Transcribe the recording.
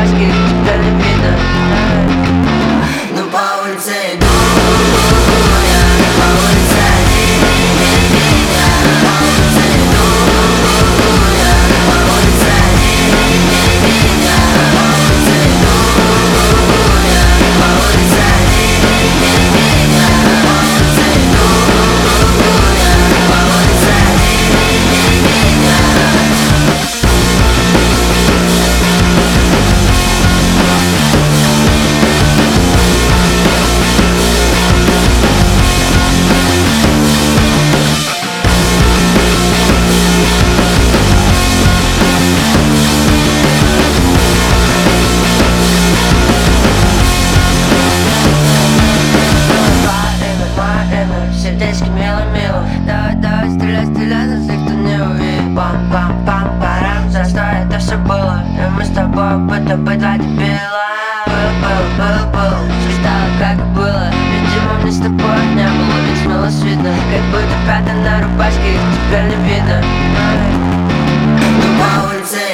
рубашке тебя не видно. Но по улице иду я, по улице они меня. По улице иду я, по улице они меня. По улице иду я, по улице они меня. По улице иду я, по улице они меня. Сердечки мило-мило. Давай, стреляй, за всех, кто не увидит. Пам-пам-пам-парам, за что это все было? И мы с тобой будто бы два дебила. Был, все стало как и было. Видимо, мне с тобой не было, ведь смелось видно. Как будто пятна на рубашке, теперь не видно. Но по улице